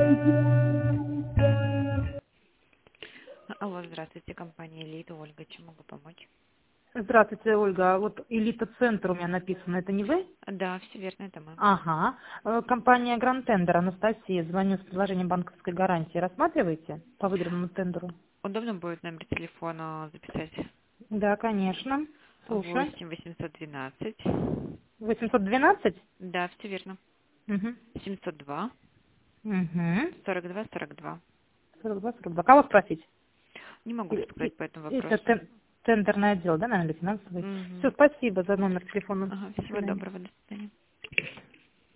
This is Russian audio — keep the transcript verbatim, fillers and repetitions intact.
Алло, здравствуйте, компания «Элита». Ольга, чем могу помочь? Здравствуйте, Ольга. Вот Элита-центр у меня написано. Это не вы? Да, все верно, это мы. Ага. Э, Компания Гранд Тендер, Анастасия. Звоню с предложением банковской гарантии. Рассматриваете по выигранному тендеру? Удобно будет номер телефона записать? Да, конечно. Слушаю. восемь восемьсот двенадцать. восемьсот двенадцать? Да, все верно. Угу. семьсот два. Угу. сорок два сорок два. сорок два сорок два. Кого спросить? Не могу И- сказать и- по этому Это вопросу. тен- тендерное отдел, да, наверное, или финансовый? Все, Угу. спасибо за номер телефона. Ага, До всего свидания. доброго, до свидания.